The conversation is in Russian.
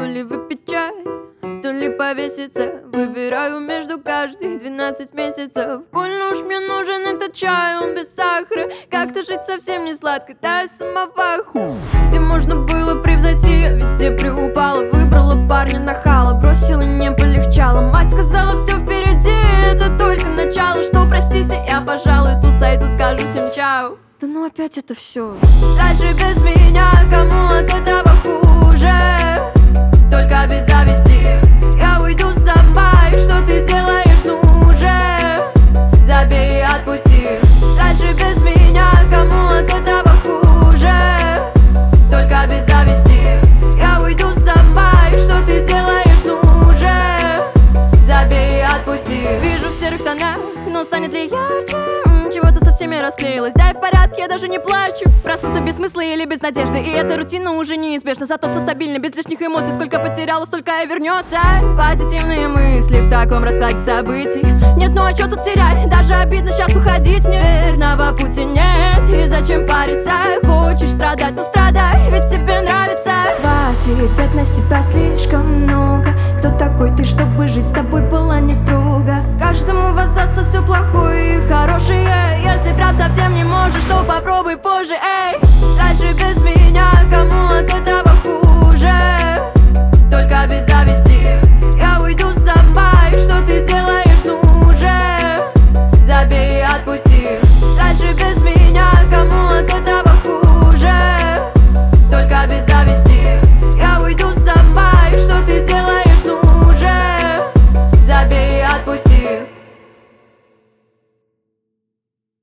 ли выпить чай, то ли повеситься. Выбираю между каждых 12 месяцев. Больно уж мне нужен этот чай, он без сахара. Как-то жить совсем не сладко, да я самовар. Где можно было превзойти, я везде преупала. Выбрала парня нахала, бросила, не полегчало. Мать сказала, все впереди, это только начало. Что, простите, я, пожалуй, тут зайду, скажу всем чао. Да ну опять это все. Дальше без меня, кому от этого хуже? Только без зависти я уйду сама, и что ты сделаешь, ну уже забей и отпусти. Дальше без меня, кому от этого хуже? Только без зависти я уйду сама, и что ты сделаешь, ну уже забей и отпусти. Вижу в серых тонах, но станет ли ярче? Чего-то со всеми расклеилась, да и в порядке, я даже не плачу. Проснуться без смысла или без надежды, и эта рутина уже неизбежна. Зато все стабильно, без лишних эмоций. Сколько потеряла, столько и вернется. Позитивные мысли в таком раскладе событий. Нет, ну а что тут терять? Даже обидно сейчас уходить мне. Верного пути нет, и зачем париться? Хочешь страдать, ну страдай, ведь тебе нравится. Хватит брать на себя слишком много. Кто такой ты, чтобы жизнь с тобой была не строго? Каждому воздастся все плохое и хорошее. Если прям совсем не можешь, то попробуй позже, эй. Дальше без меня, кому от этого